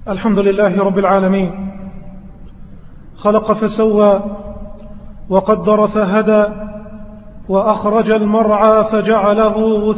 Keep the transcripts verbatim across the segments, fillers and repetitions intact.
الحمد لله رب العالمين، خلق فسوى وقدر فهدى وأخرج المرعى فجعله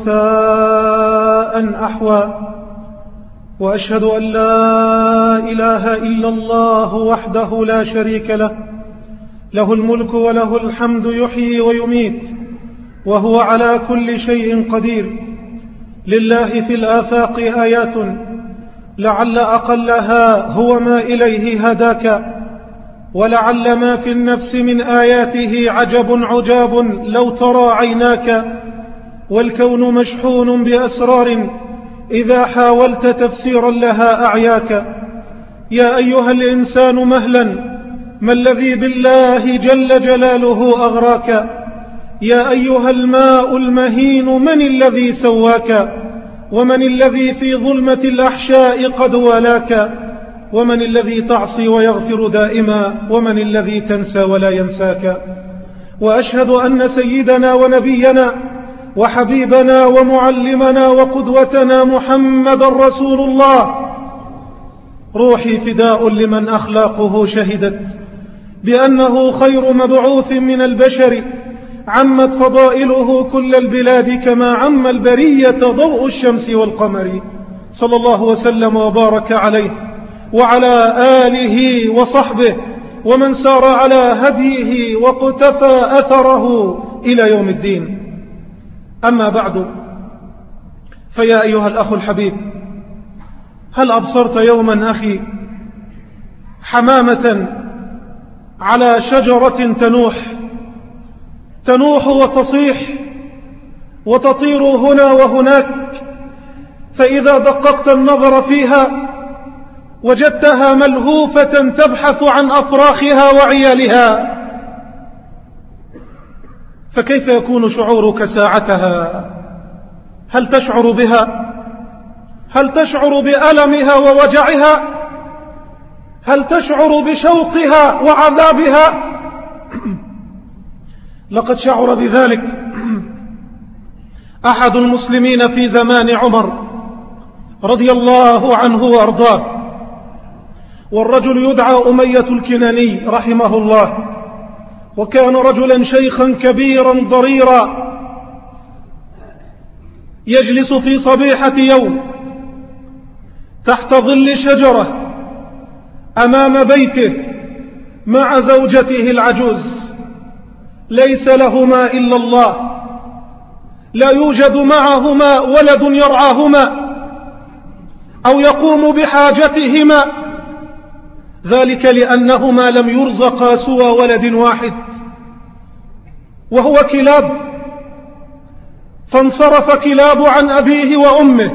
غثاء أحوى، وأشهد أن لا إله إلا الله وحده لا شريك له، له الملك وله الحمد يحيي ويميت وهو على كل شيء قدير. لله في الآفاق آيات لعل أقلها هو ما إليه هداك، ولعل ما في النفس من آياته عجب عجاب لو ترى عيناك، والكون مشحون بأسرار إذا حاولت تفسيرا لها أعياك. يا أيها الإنسان مهلا، ما الذي بالله جل جلاله أغراك؟ يا أيها الماء المهين، من الذي سواك؟ ومن الذي في ظلمة الأحشاء قد والاك؟ ومن الذي تعصي ويغفر دائما؟ ومن الذي تنسى ولا ينساك؟ وأشهد أن سيدنا ونبينا وحبيبنا ومعلمنا وقدوتنا محمد رسول الله، روحي فداء لمن أخلاقه شهدت بأنه خير مبعوث من البشر، عمت فضائله كل البلاد كما عم البرية ضوء الشمس والقمر، صلى الله وسلم وبارك عليه وعلى آله وصحبه ومن سار على هديه واقتفى أثره إلى يوم الدين. أما بعد، فيا أيها الأخ الحبيب، هل أبصرت يوما أخي حمامة على شجرة تنوح تنوح وتصيح وتطير هنا وهناك، فإذا دققت النظر فيها وجدتها ملهوفة تبحث عن أفراخها وعيالها، فكيف يكون شعورك ساعتها؟ هل تشعر بها؟ هل تشعر بألمها ووجعها؟ هل تشعر بشوقها وعذابها؟ لقد شعر بذلك أحد المسلمين في زمان عمر رضي الله عنه وأرضاه، والرجل يدعى أمية الكناني رحمه الله، وكان رجلا شيخا كبيرا ضريرا، يجلس في صبيحة يوم تحت ظل شجرة أمام بيته مع زوجته العجوز، ليس لهما إلا الله، لا يوجد معهما ولد يرعاهما أو يقوم بحاجتهما، ذلك لأنهما لم يرزقا سوى ولد واحد وهو كلاب، فانصرف كلاب عن أبيه وأمه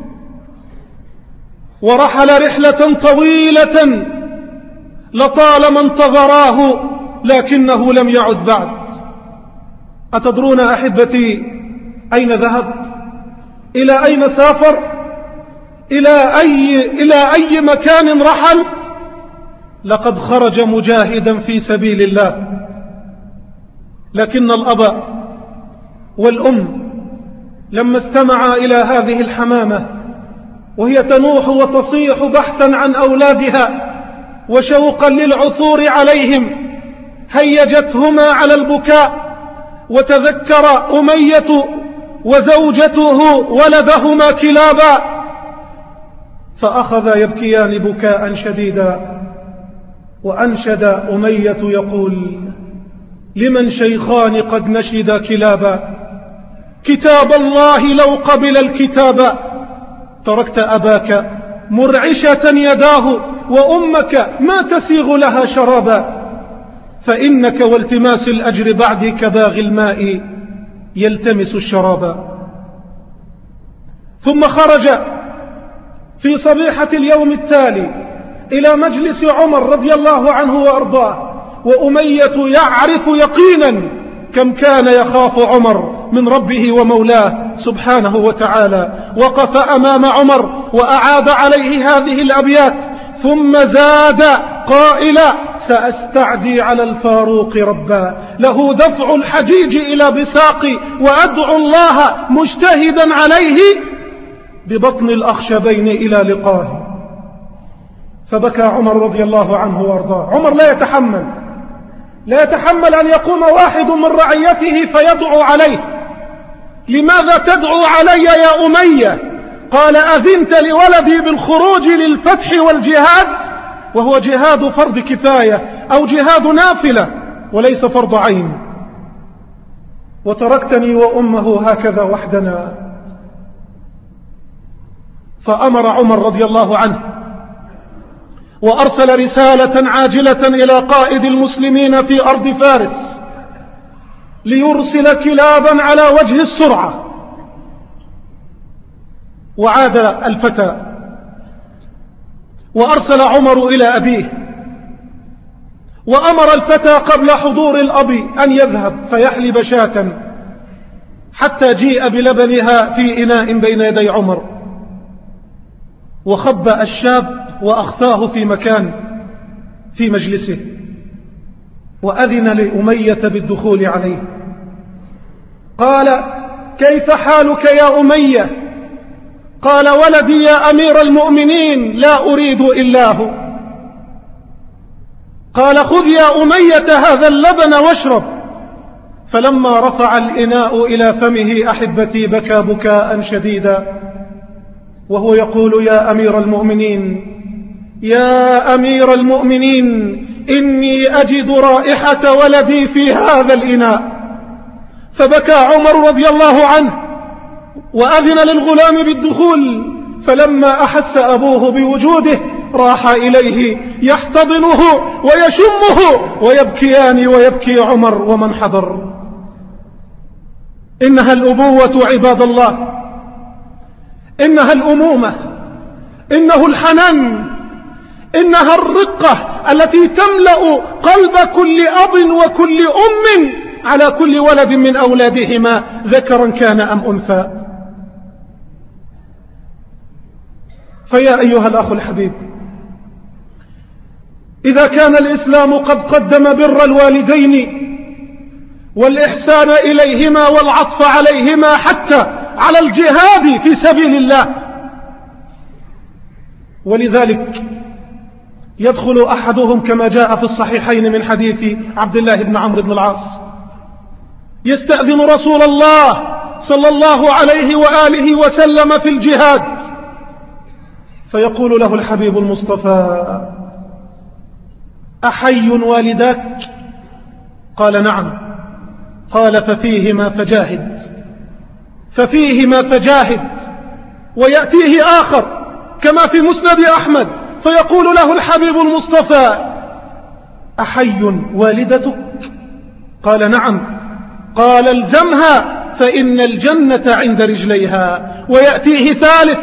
ورحل رحلة طويلة لطالما انتظراه لكنه لم يعد بعد. أتدرون أحبتي أين ذهب؟ إلى أين سافر؟ إلى أي, إلى أي مكان رحل؟ لقد خرج مجاهدا في سبيل الله، لكن الأب والأم لما استمعا إلى هذه الحمامة وهي تنوح وتصيح بحثا عن أولادها وشوقا للعثور عليهم، هيجتهما على البكاء، وتذكر أمية وزوجته ولدهما كلابا، فأخذا يبكيان بكاء شديدا، وأنشد أمية يقول: لمن شيخان قد نشدا كلابا، كتاب الله لو قبل الكتاب، تركت أباك مرعشة يداه، وأمك ما تسيغ لها شرابا، فإنك والتماس الأجر بعدي كباغي الماء يلتمس الشرابا. ثم خرج في صبيحة اليوم التالي إلى مجلس عمر رضي الله عنه وأرضاه، وأمية يعرف يقينا كم كان يخاف عمر من ربه ومولاه سبحانه وتعالى، وقف أمام عمر وأعاد عليه هذه الأبيات، ثم زاد قائلا: سأستعدي على الفاروق ربا، له دفع الحجيج إلى بساقي، وأدعو الله مجتهدا عليه ببطن الأخشبين إلى لقاه. فبكى عمر رضي الله عنه وارضاه. عمر لا يتحمل لا يتحمل أن يقوم واحد من رعيته فيدعو عليه. لماذا تدعو علي يا أمية؟ قال: أذنت لولدي بالخروج للفتح والجهاد، وهو جهاد فرض كفاية أو جهاد نافلة وليس فرض عين، وتركتني وأمه هكذا وحدنا. فأمر عمر رضي الله عنه وأرسل رسالة عاجلة إلى قائد المسلمين في أرض فارس ليرسل كلابا على وجه السرعة. وعاد الفتى وأرسل عمر إلى أبيه، وأمر الفتى قبل حضور الأب أن يذهب فيحلب شاة حتى جيء بلبنها في إناء بين يدي عمر، وخبأ الشاب وأخفاه في مكان في مجلسه، وأذن لأمية بالدخول عليه. قال: كيف حالك يا أمية؟ قال: ولدي يا أمير المؤمنين لا أريد إلا هو. قال: خذ يا أمية هذا اللبن واشرب. فلما رفع الإناء إلى فمه أحبتي بكى بكاء شديدا وهو يقول: يا أمير المؤمنين يا أمير المؤمنين إني أجد رائحة ولدي في هذا الإناء. فبكى عمر رضي الله عنه وأذن للغلام بالدخول، فلما أحس أبوه بوجوده راح إليه يحتضنه ويشمه ويبكيان ويبكي عمر ومن حضر. إنها الأبوة عباد الله، إنها الأمومة، إنه الحنان، إنها الرقة التي تملأ قلب كل أب وكل أم على كل ولد من أولادهما ذكرا كان أم أنثى. فيا أيها الأخ الحبيب، إذا كان الإسلام قد قدم بر الوالدين والإحسان إليهما والعطف عليهما حتى على الجهاد في سبيل الله، ولذلك يدخل أحدهم كما جاء في الصحيحين من حديث عبد الله بن عمرو بن العاص يستأذن رسول الله صلى الله عليه وآله وسلم في الجهاد، فيقول له الحبيب المصطفى: أحي والداك؟ قال: نعم. قال: ففيهما فجاهد ففيهما فجاهد. ويأتيه آخر كما في مسند أحمد فيقول له الحبيب المصطفى: أحي والدتك؟ قال: نعم. قال: الزمها فإن الجنة عند رجليها. ويأتيه ثالث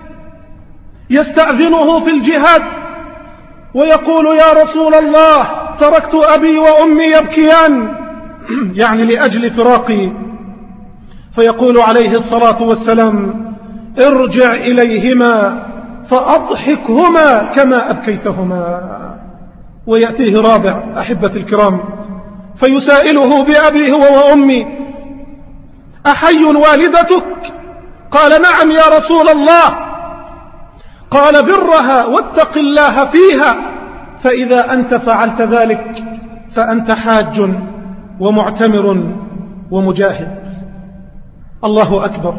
يستأذنه في الجهاد ويقول: يا رسول الله تركت أبي وأمي يبكيان، يعني لأجل فراقي. فيقول عليه الصلاة والسلام: ارجع إليهما فأضحكهما كما أبكيتهما. ويأتيه رابع أحبة الكرام فيسائله بأبيه وأمي: أحي والدتك؟ قال: نعم يا رسول الله. قال: برها واتق الله فيها، فإذا أنت فعلت ذلك فأنت حاج ومعتمر ومجاهد. الله أكبر،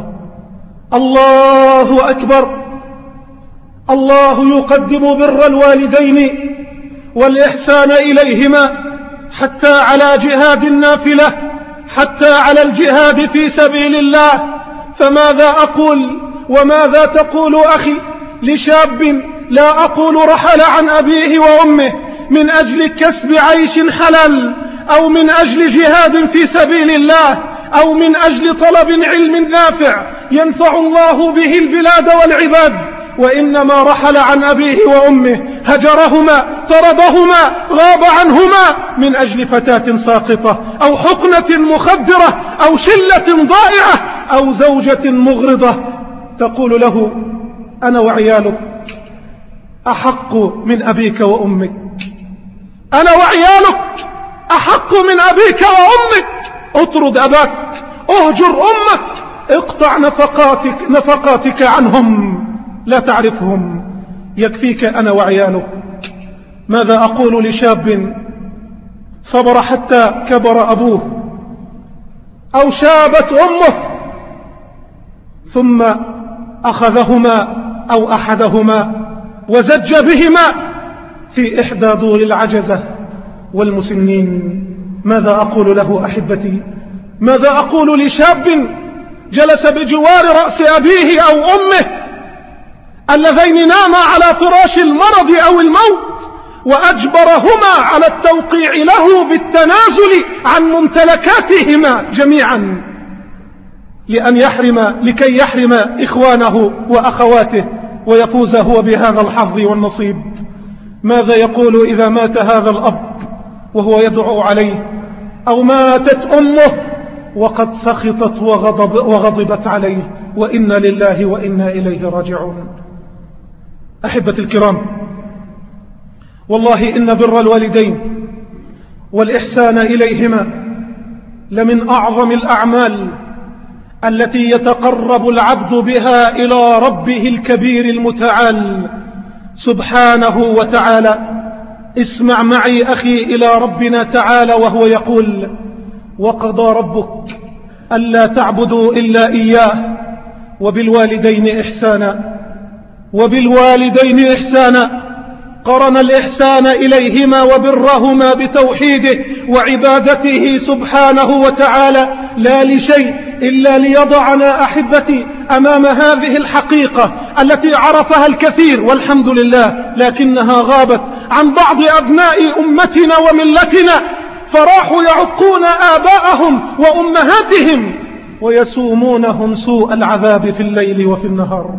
الله أكبر. الله يقدم بر الوالدين والإحسان إليهما حتى على جهاد النافلة، حتى على الجهاد في سبيل الله. فماذا أقول وماذا تقول أخي لشاب لا أقول رحل عن أبيه وأمه من أجل كسب عيش حلال، أو من أجل جهاد في سبيل الله، أو من أجل طلب علم نافع ينفع الله به البلاد والعباد، وإنما رحل عن أبيه وأمه، هجرهما، طردهما، غاب عنهما من أجل فتاة ساقطة أو حقنة مخدرة أو شلة ضائعة أو زوجة مغرضة تقول له: أنا وعيالك أحق من أبيك وأمك، أنا وعيالك أحق من أبيك وأمك. اطرد أباك، اهجر أمك، اقطع نفقاتك, نفقاتك عنهم، لا تعرفهم. يكفيك أنا وعيالك. ماذا أقول لشاب صبر حتى كبر أبوه أو شابت أمه ثم أخذهما أو أحدهما وزج بهما في إحدى دور العجزة والمسنين؟ ماذا أقول له أحبتي؟ ماذا أقول لشاب جلس بجوار رأس أبيه أو أمه اللذين ناما على فراش المرض أو الموت وأجبرهما على التوقيع له بالتنازل عن ممتلكاتهما جميعا لأن يحرم لكي يحرم إخوانه وأخواته ويفوز هو بهذا الحظ والنصيب؟ ماذا يقول إذا مات هذا الأب وهو يدعو عليه، أو ماتت أمه وقد سخطت وغضب وغضبت عليه؟ وإنا لله وإنا إليه راجعون. أحبتي الكرام، والله إن بر الوالدين والإحسان إليهما لمن أعظم الأعمال التي يتقرب العبد بها إلى ربه الكبير المتعال سبحانه وتعالى. اسمع معي أخي إلى ربنا تعالى وهو يقول: وقضى ربك ألا تعبدوا إلا إياه وبالوالدين إحسانا. وبالوالدين إحسانا قرن الإحسان إليهما وبرهما بتوحيده وعبادته سبحانه وتعالى، لا لشيء إلا ليضعنا أحبتي أمام هذه الحقيقة التي عرفها الكثير والحمد لله، لكنها غابت عن بعض أبناء أمتنا وملتنا، فراحوا يعقون آباءهم وأمهاتهم ويسومونهم سوء العذاب في الليل وفي النهار.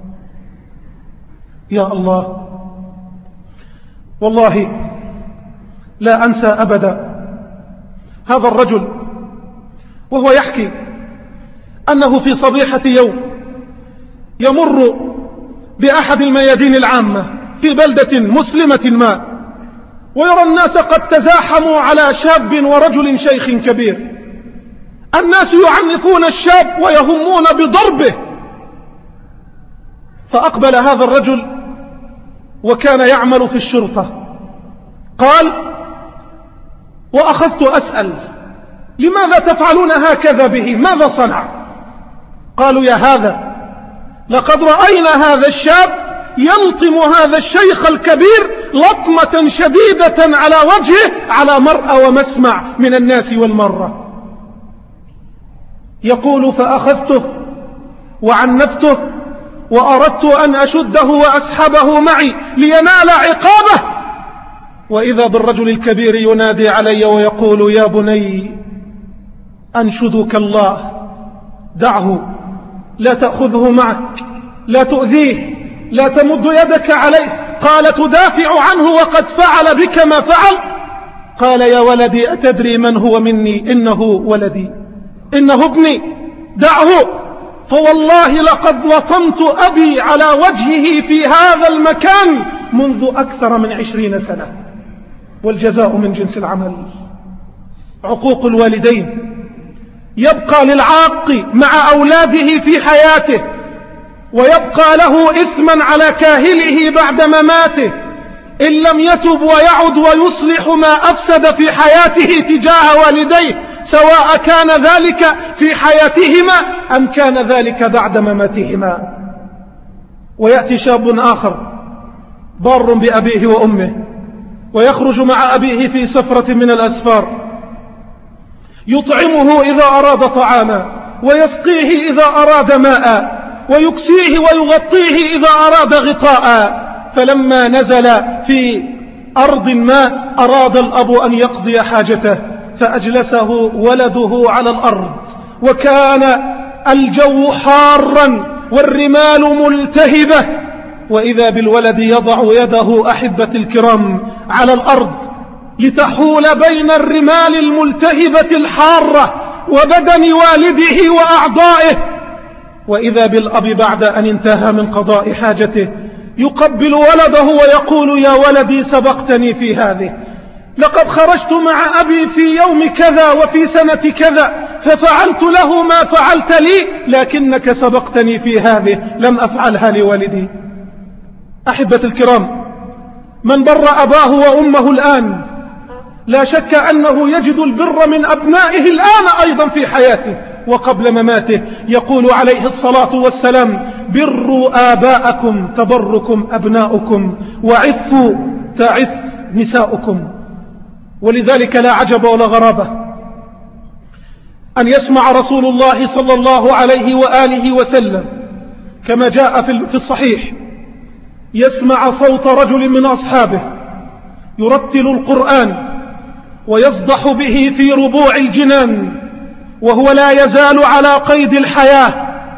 يا الله، والله لا أنسى أبدا هذا الرجل وهو يحكي أنه في صبيحة يوم يمر بأحد الميادين العامة في بلدة مسلمة ما، ويرى الناس قد تزاحموا على شاب ورجل شيخ كبير. الناس يعنفون الشاب ويهمون بضربه، فأقبل هذا الرجل وكان يعمل في الشرطة. قال: وأخذت أسأل: لماذا تفعلون هكذا به؟ ماذا صنع؟ قالوا: يا هذا، لقد رأينا هذا الشاب يلطم هذا الشيخ الكبير لطمة شديدة على وجهه على مرأى ومسمع من الناس والمرة. يقول: فأخذته وعنفته وأردت أن أشده وأسحبه معي لينال عقابه، وإذا بالرجل الكبير ينادي علي ويقول: يا بني، أنشدك الله، دعه، لا تأخذه معك، لا تؤذيه، لا تمد يدك عليه. قال: تدافع عنه وقد فعل بك ما فعل؟ قال: يا ولدي، أتدري من هو مني؟ إنه ولدي، إنه ابني، دعه، فوالله لقد لطمت أبي على وجهه في هذا المكان منذ أكثر من عشرين سنة، والجزاء من جنس العمل. عقوق الوالدين يبقى للعاق مع أولاده في حياته، ويبقى له إثما على كاهله بعد مماته إن لم يتب ويعد ويصلح ما أفسد في حياته تجاه والديه، سواء كان ذلك في حياتهما أم كان ذلك بعد مماتهما. ويأتي شاب آخر بار بأبيه وأمه ويخرج مع أبيه في سفرة من الأسفار، يطعمه إذا أراد طعاما، ويسقيه إذا أراد ماء، ويكسيه ويغطيه إذا أراد غطاء. فلما نزل في أرض ما أراد الأب أن يقضي حاجته، فأجلسه ولده على الأرض، وكان الجو حارا والرمال ملتهبة، وإذا بالولد يضع يده أحبة الكرام على الأرض لتحول بين الرمال الملتهبة الحارة وبدن والده وأعضائه، وإذا بالأب بعد أن انتهى من قضاء حاجته يقبل ولده ويقول: يا ولدي، سبقتني في هذه، لقد خرجت مع أبي في يوم كذا وفي سنة كذا ففعلت له ما فعلت لي، لكنك سبقتني في هذه، لم أفعلها لوالدي. أحبة الكرام، من بر أباه وأمه الآن لا شك أنه يجد البر من أبنائه الآن أيضا في حياته وقبل مماته. يقول عليه الصلاة والسلام: بروا آباءكم تبركم أبناؤكم، وعفوا تعف نساؤكم. ولذلك لا عجب ولا غرابة أن يسمع رسول الله صلى الله عليه وآله وسلم كما جاء في الصحيح، يسمع صوت رجل من أصحابه يرتل القرآن ويصدح به في ربوع الجنان وهو لا يزال على قيد الحياة،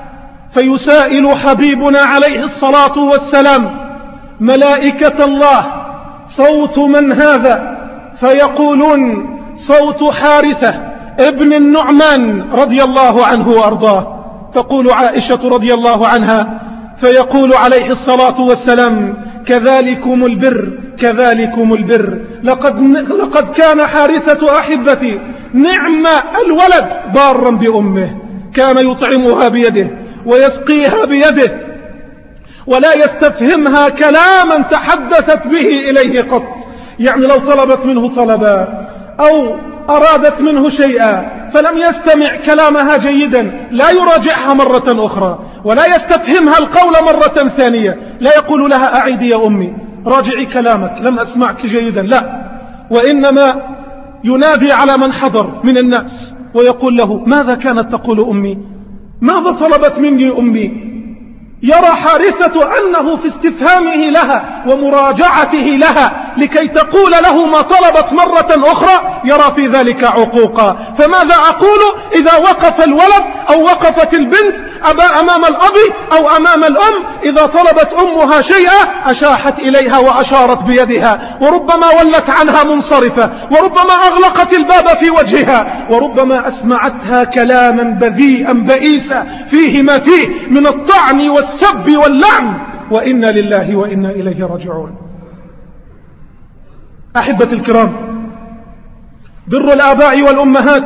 فيسائل حبيبنا عليه الصلاة والسلام ملائكة الله: صوت من هذا؟ فيقولون: صوت حارثة ابن النعمان رضي الله عنه وأرضاه. تقول عائشة رضي الله عنها: فيقول عليه الصلاة والسلام: كذلكم البر كذلكم البر، لقد, لقد كان حارثة أحبتي نعم الولد بارا بأمه، كان يطعمها بيده ويسقيها بيده ولا يستفهمها كلاما تحدثت به إليه قط. يعني لو طلبت منه طلبا أو أرادت منه شيئا فلم يستمع كلامها جيدا، لا يراجعها مرة أخرى ولا يستفهمها القول مرة ثانية، لا يقول لها: أعيدي يا أمي، راجعي كلامك، لم أسمعك جيدا، لا، وإنما ينادي على من حضر من الناس ويقول له: ماذا كانت تقول أمي؟ ماذا طلبت مني أمي؟ يرى حارثة أنه في استفهامه لها ومراجعته لها لكي تقول له ما طلبت مرة أخرى يرى في ذلك عقوقا. فماذا أقول إذا وقف الولد أو وقفت البنت أبا أمام الأب أو أمام الأم، إذا طلبت أمها شيئا أشاحت إليها وأشارت بيدها، وربما ولت عنها منصرفة، وربما أغلقت الباب في وجهها، وربما أسمعتها كلاما بذيئا بئيسا فيه ما فيه من الطعن والسب واللعن، وإنا لله وإنا إليه راجعون. أحبة الكرام، بر الآباء والأمهات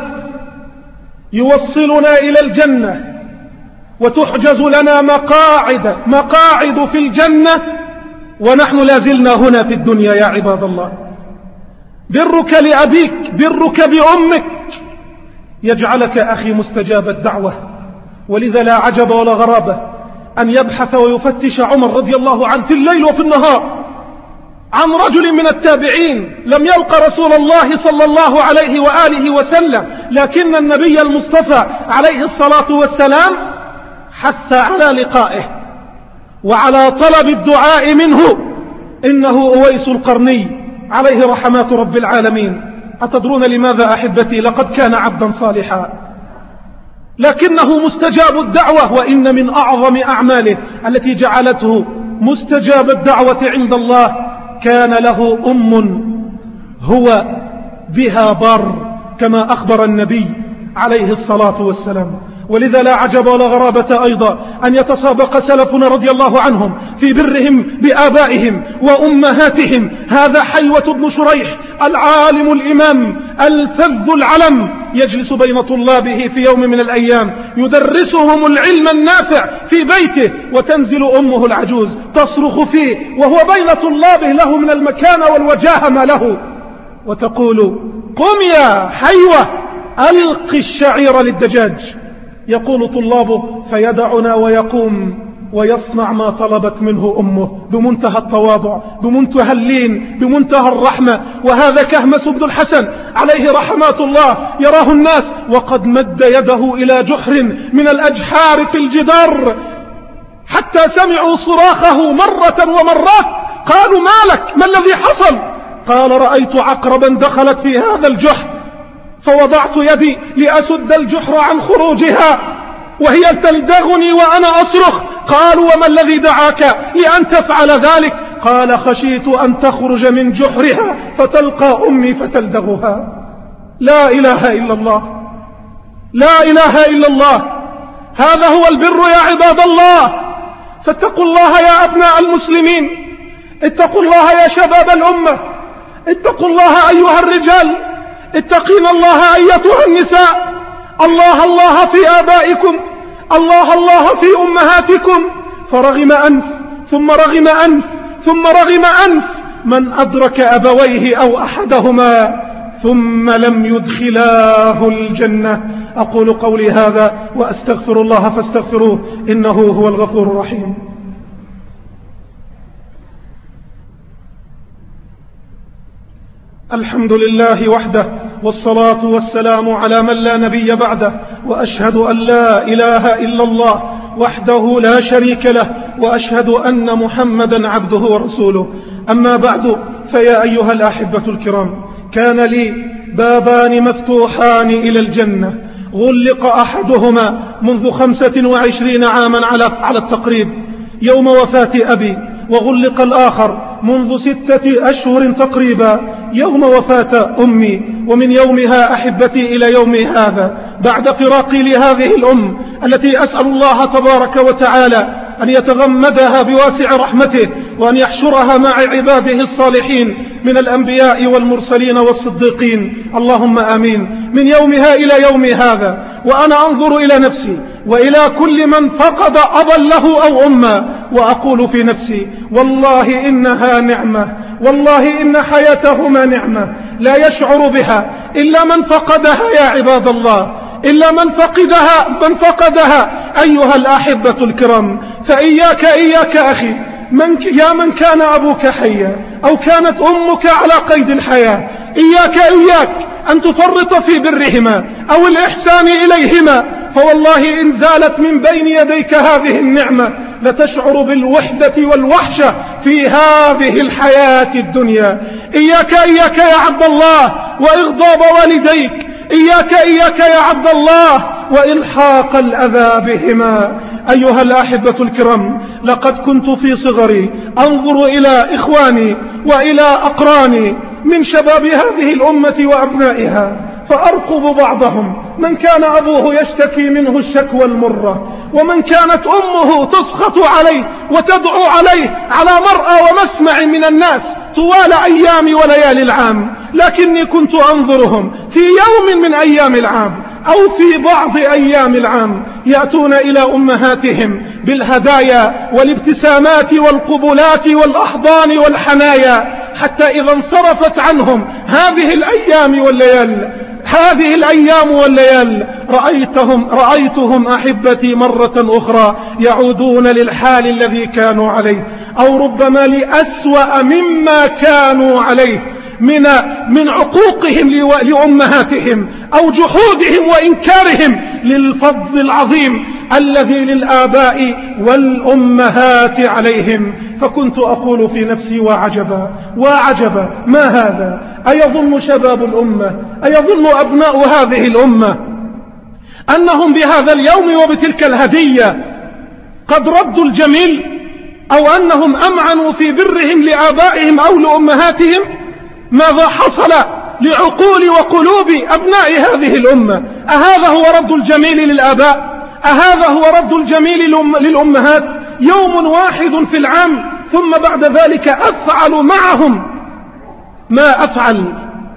يوصلنا إلى الجنة، وتحجز لنا مقاعد مقاعد في الجنة ونحن لازلنا هنا في الدنيا يا عباد الله. برك لأبيك، برك بأمك يجعلك أخي مستجاب الدعوة. ولذا لا عجب ولا غرابة أن يبحث ويفتش عمر رضي الله عنه في الليل وفي النهار عن رجل من التابعين لم يلق رسول الله صلى الله عليه وآله وسلم، لكن النبي المصطفى عليه الصلاة والسلام حث على لقائه وعلى طلب الدعاء منه. إنه أويس القرني عليه رحمات رب العالمين. أتدرون لماذا أحبتي؟ لقد كان عبدا صالحا لكنه مستجاب الدعوة، وإن من أعظم أعماله التي جعلته مستجاب الدعوة عند الله كان له أم هو بها بار كما أخبر النبي عليه الصلاة والسلام. ولذا لا عجب ولا غرابة أيضا أن يتسابق سلفنا رضي الله عنهم في برهم بآبائهم وأمهاتهم. هذا حيوة بن شريح العالم الإمام الفذ العلم يجلس بين طلابه في يوم من الأيام يدرسهم العلم النافع في بيته، وتنزل أمه العجوز تصرخ فيه وهو بين طلابه له من المكانة والوجاهة ما له، وتقول: قم يا حيوة ألق الشعير للدجاج. يقول طلابه: فيدعنا ويقوم ويصنع ما طلبت منه أمه بمنتهى التواضع، بمنتهى اللين، بمنتهى الرحمة. وهذا كهمس بن الحسن عليه رحمات الله يراه الناس وقد مد يده إلى جحر من الأجحار في الجدار حتى سمعوا صراخه مرة ومرات. قالوا: ما لك؟ ما الذي حصل؟ قال: رأيت عقربا دخلت في هذا الجحر فوضعت يدي لأسد الجحر عن خروجها وهي تلدغني وأنا أصرخ. قالوا: وما الذي دعاك لأن تفعل ذلك؟ قال: خشيت أن تخرج من جحرها فتلقى أمي فتلدغها. لا إله إلا الله، لا إله إلا الله. هذا هو البر يا عباد الله. فاتقوا الله يا أبناء المسلمين، اتقوا الله يا شباب الأمة، اتقوا الله أيها الرجال، اتقين الله أيتها النساء. الله الله في آبائكم، الله الله في أمهاتكم. فرغم أنف ثم رغم أنف ثم رغم أنف من أدرك أبويه أو أحدهما ثم لم يدخلاه الجنة. أقول قولي هذا وأستغفر الله فاستغفروه إنه هو الغفور الرحيم. الحمد لله وحده، والصلاة والسلام على من لا نبي بعده، وأشهد أن لا إله إلا الله وحده لا شريك له، وأشهد أن محمدا عبده ورسوله. أما بعد، فيا أيها الأحبة الكرام، كان لي بابان مفتوحان إلى الجنة، غلق أحدهما منذ خمسة وعشرين عاما على التقريب يوم وفاة أبي، وغلق الآخر منذ ستة أشهر تقريبا يوم وفاة أمي. ومن يومها أحبتي إلى يوم هذا بعد فراقي لهذه الأم التي أسأل الله تبارك وتعالى أن يتغمدها بواسع رحمته، وأن يحشرها مع عباده الصالحين من الأنبياء والمرسلين والصديقين، اللهم آمين. من يومها إلى يوم هذا وأنا أنظر إلى نفسي وإلى كل من فقد أبا له أو أما، وأقول في نفسي والله إنها نعمة، والله إن حياتهما نعمة لا يشعر بها إلا من فقدها يا عباد الله، إلا من فقدها من فقدها أيها الأحبة الكرام. فإياك إياك أخي، من يا من كان أبوك حيا أو كانت أمك على قيد الحياة، إياك إياك أن تفرط في برهما أو الإحسان إليهما، فوالله إن زالت من بين يديك هذه النعمة لتشعر بالوحدة والوحشة في هذه الحياة الدنيا. إياك إياك يا عبد الله وإغضاب والديك، إياك إياك يا عبد الله وإلحاق الأذى بهما. أيها الأحبة الكرام، لقد كنت في صغري أنظر إلى إخواني وإلى أقراني من شباب هذه الأمة وأبنائها، فأرقب بعضهم من كان أبوه يشتكي منه الشكوى المرة، ومن كانت أمه تسخط عليه وتدعو عليه على مرأى ومسمع من الناس طوال أيام وليالي العام، لكني كنت أنظرهم في يوم من أيام العام أو في بعض أيام العام يأتون إلى أمهاتهم بالهدايا والابتسامات والقبلات والأحضان والحنايا، حتى إذا انصرفت عنهم هذه الأيام والليال هذه الأيام والليال رأيتهم, رأيتهم أحبتي مرة أخرى يعودون للحال الذي كانوا عليه، أو ربما لأسوأ مما كانوا عليه من, من عقوقهم لأمهاتهم أو جحودهم وإنكارهم للفضل العظيم الذي للآباء والأمهات عليهم. فكنت أقول في نفسي وعجبا وعجبا، ما هذا؟ أيظن شباب الأمة، أيظن أبناء هذه الأمة أنهم بهذا اليوم وبتلك الهدية قد ردوا الجميل، أو أنهم أمعنوا في برهم لآبائهم أو لأمهاتهم؟ ماذا حصل لعقول وقلوب أبناء هذه الأمة؟ أهذا هو رد الجميل للآباء؟ أهذا هو رد الجميل للأمهات؟ يوم واحد في العام ثم بعد ذلك أفعل معهم ما أفعل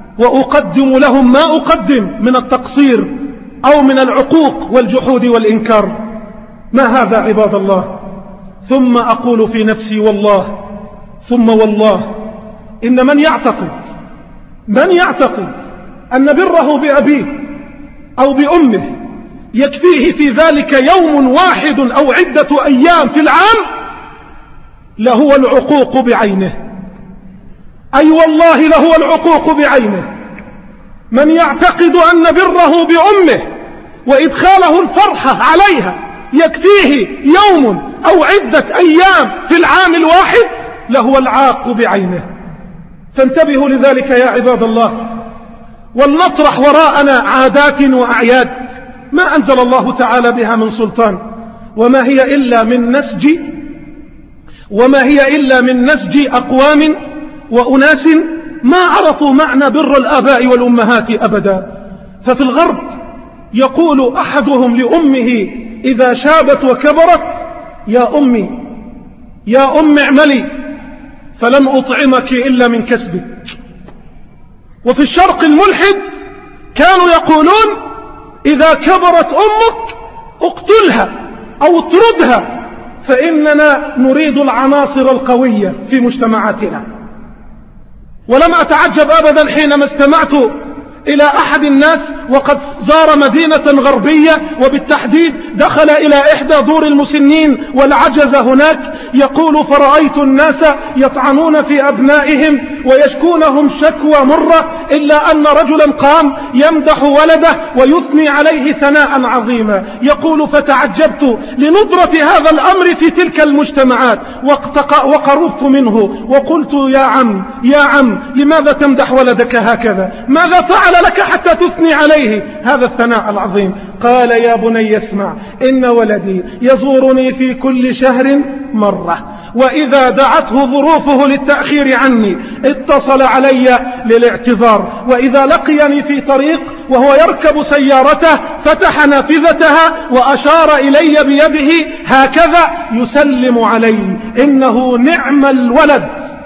وأقدم لهم ما أقدم من التقصير أو من العقوق والجحود والإنكار. ما هذا عباد الله؟ ثم أقول في نفسي والله ثم والله إن من يعتقد من يعتقد أن بره بأبيه أو بأمه يكفيه في ذلك يوم واحد أو عدة أيام في العام لهو العقوق بعينه. أي أيوة والله لهو العقوق بعينه. من يعتقد أن بره بأمه وإدخاله الفرحة عليها يكفيه يوم أو عدة أيام في العام الواحد لهو العاق بعينه. فانتبهوا لذلك يا عباد الله، ولنطرح وراءنا عادات وأعياد ما أنزل الله تعالى بها من سلطان، وما هي إلا من نسج وما هي إلا من نسج أقوام وأناس ما عرفوا معنى بر الآباء والأمهات أبدا. ففي الغرب يقول أحدهم لأمه إذا شابت وكبرت: يا أمي يا أم اعملي فلن أطعمك إلا من كسبك. وفي الشرق الملحد كانوا يقولون: إذا كبرت أمك اقتلها أو اطردها فإننا نريد العناصر القوية في مجتمعاتنا. ولم أتعجب أبدا حينما استمعت إلى أحد الناس وقد زار مدينة غربية، وبالتحديد دخل إلى إحدى دور المسنين والعجز هناك، يقول: فرأيت الناس يطعنون في أبنائهم ويشكونهم شكوى مرة، إلا أن رجلا قام يمدح ولده ويثني عليه ثناء عظيما. يقول: فتعجبت لندرة هذا الأمر في تلك المجتمعات، وقربت منه وقلت: يا عم يا عم لماذا تمدح ولدك هكذا؟ ماذا فعل لك حتى تثني عليه هذا الثناء العظيم؟ قال: يا بني اسمع، إن ولدي يزورني في كل شهر مرة، وإذا دعته ظروفه للتأخير عني اتصل علي للاعتذار، وإذا لقيني في طريق وهو يركب سيارته فتح نافذتها وأشار إلي بيده هكذا يسلم علي. إنه نعم الولد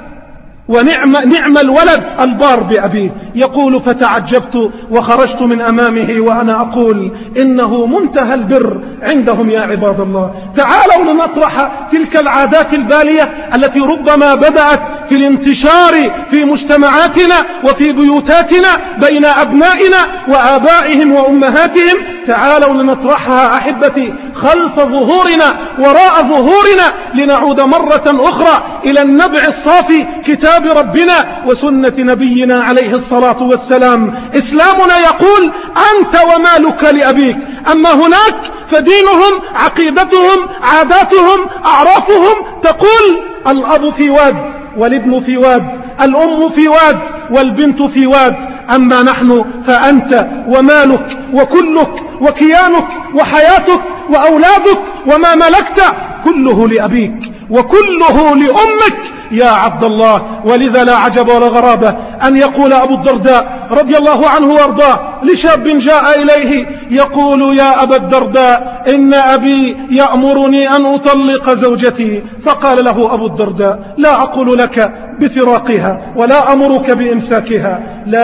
ونعم نعم الولد البار بأبيه. يقول: فتعجبت وخرجت من أمامه وأنا أقول: إنه منتهى البر عندهم يا عباد الله. تعالوا لنطرح تلك العادات البالية التي ربما بدأت في الانتشار في مجتمعاتنا وفي بيوتاتنا بين أبنائنا وآبائهم وأمهاتهم. تعالوا لنطرحها أحبتي خلف ظهورنا وراء ظهورنا، لنعود مرة أخرى إلى النبع الصافي كتاب ربنا وسنة نبينا عليه الصلاة والسلام. إسلامنا يقول: أنت ومالك لأبيك. أما هناك فدينهم، عقيدتهم، عاداتهم، أعرافهم تقول: الأب في واد والابن في واد، الأم في واد والبنت في واد. أما نحن فأنت ومالك وكلك وكيانك وحياتك وأولادك وما ملكت كله لأبيك وكله لأمك يا عبد الله. ولذا لا عجب ولا غرابة أن يقول أبو الدرداء رضي الله عنه وارضاه لشاب جاء إليه يقول: يا أبا الدرداء، إن أبي يأمرني أن أطلق زوجتي. فقال له أبو الدرداء: لا أقول لك بفراقها ولا أمرك بإمساكها،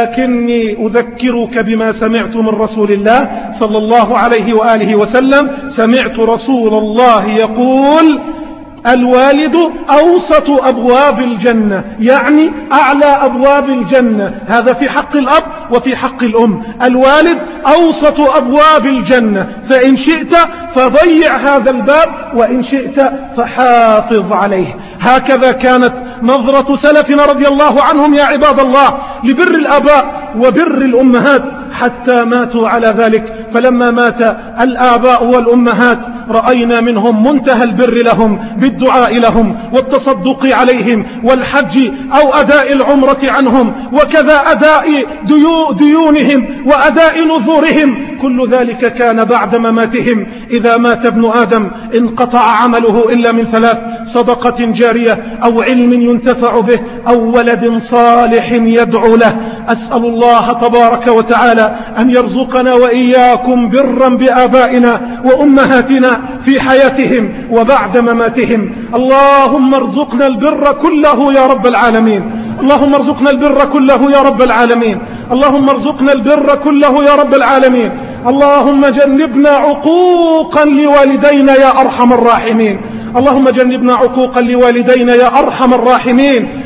لكني أذكرك بما سمعت من رسول الله صلى الله عليه وآله وسلم. سمعت رسول الله يقول: الوالد أوسط أبواب الجنة، يعني أعلى أبواب الجنة. هذا في حق الأب وفي حق الأم. الوالد أوسط أبواب الجنة، فإن شئت فضيع هذا الباب وإن شئت فحافظ عليه. هكذا كانت نظرة سلفنا رضي الله عنهم يا عباد الله لبر الآباء وبر الأمهات حتى ماتوا على ذلك. فلما مات الآباء والأمهات رأينا منهم منتهى البر لهم بالدعاء لهم والتصدق عليهم والحج أو أداء العمرة عنهم، وكذا أداء ديو ديونهم وأداء نذورهم. كل ذلك كان بعد مماتهم. إذا مات ابن آدم انقطع عمله إلا من ثلاث: صدقة جارية أو علم ينتفع به أو ولد صالح يدعو له. أسأل الله تبارك وتعالى أن يرزقنا وإياكم برا بآبائنا وأمهاتنا في حياتهم وبعد مماتهم. اللهم ارزقنا البر كله يا رب العالمين. اللهم ارزقنا البر كله يا رب العالمين. اللهم ارزقنا البر كله يا رب العالمين. اللهم جنبنا عقوقا لوالدينا يا أرحم الراحمين. اللهم جنبنا عقوقا لوالدينا يا أرحم الراحمين.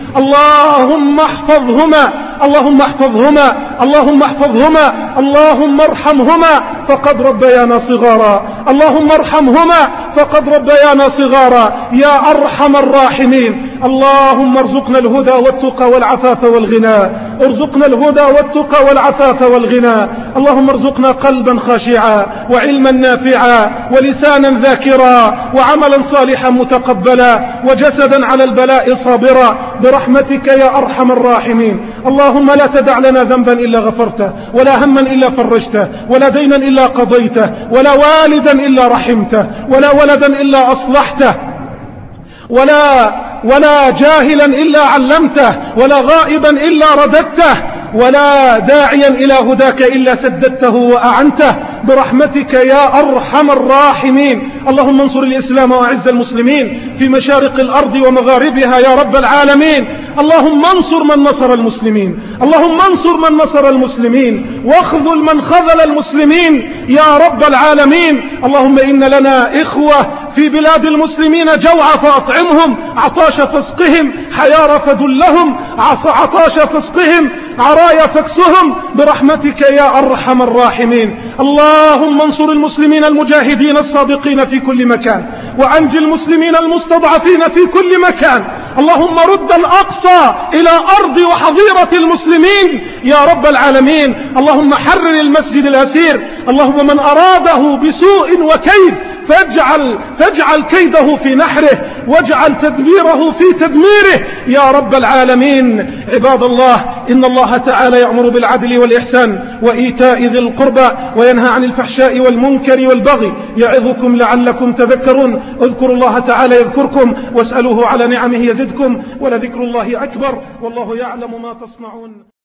اللهم احفظهما اللهم احفظهما اللهم احفظهما اللهم ارحمهما فقد ربيانا صغارا. اللهم ارحمهما فقد ربيانا صغارا يا أرحم الراحمين. اللهم ارزقنا الهدى والتقى والعفاف والغنى. ارزقنا الهدى والتقى والعفاف والغنى. اللهم ارزقنا قلبا خاشعا وعلما نافعا ولسانا ذاكرا وعملا صالحا متقبلا وجسدا على البلاء صابرا برحمتك يا أرحم الراحمين. اللهم لا تدع لنا ذنبا إلا غفرته، ولا هما إلا فرجته، ولا دينا إلا قضيته، ولا والدا إلا رحمته، ولا ولدا إلا أصلحته، ولا ولا جاهلا إلا علمته، ولا غائبا إلا رددته، ولا داعيا إلى هداك إلا سددته وأعنته. برحمتك يا أرحم الراحمين. اللهم انصر الإسلام وأعز المسلمين في مشارق الأرض ومغاربها يا رب العالمين. اللهم انصر من نصر المسلمين، اللهم انصر من نصر المسلمين، واخذل من خذل المسلمين يا رب العالمين. اللهم إن لنا إخوة في بلاد المسلمين جوع فأطعمهم، عطاش فاسقهم، حيار فدلهم، عطاش فاسقهم، عرايا فاكسهم برحمتك يا أرحم الراحمين. اللهم انصر المسلمين المجاهدين الصادقين في كل مكان، وأنجي المسلمين المستضعفين في كل مكان. اللهم رد الأقصى إلى أرض وحظيرة المسلمين يا رب العالمين. اللهم حرر المسجد الأسير. اللهم من أراده بسوء وكيد فاجعل, فاجعل كيده في نحره، واجعل تدبيره في تدميره يا رب العالمين. عباد الله، إن الله تعالى يأمر بالعدل والإحسان وإيتاء ذي القربى وينهى عن الفحشاء والمنكر والبغي، يعظكم لعلكم تذكرون. اذكروا الله تعالى يذكركم، واسألوه على نعمه يزدكم، ولذكر الله أكبر، والله يعلم ما تصنعون.